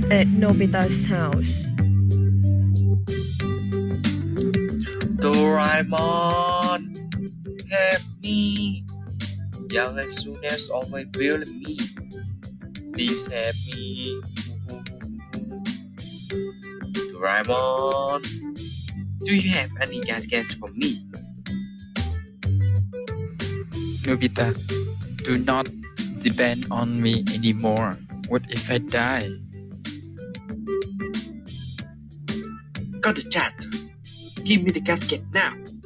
at Nobita's house. Doraemon, help me! Young as soon as always will me. Please help me. Doraemon, do you have any gadgets for me? Nobita, do not depend on me anymore. What if I die? Got the chat. Give me the gadget now.